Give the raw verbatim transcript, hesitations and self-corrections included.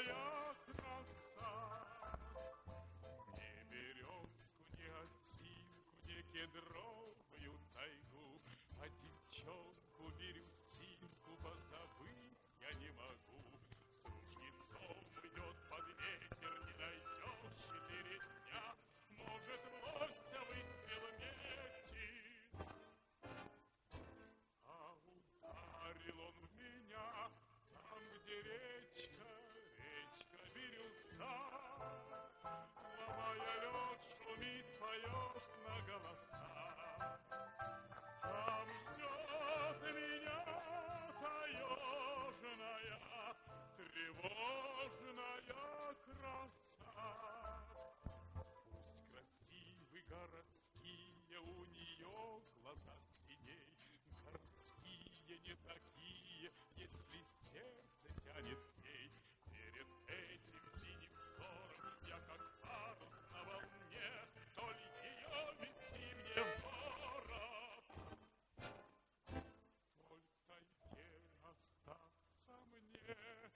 моя краса. Не березку, не осинку, не кедровую тайгу, а девчонку бирюсинку позабыть я не могу. С ружьецом идет под ветер, не найдешь четыре дня, может, лося выстрел метит. А ударил он в меня там, где речка, речка Бирюса, ломая лед, шумит, поет на голоса. Там ждет меня таежная, тревожная краса. Пусть красивы городские, у нее глаза синей, городские не такие, если сердце тянет к ней. Перед этим синим взором я как парус на волне, вдоль ее висит мне ворот. Только ей остаться мне.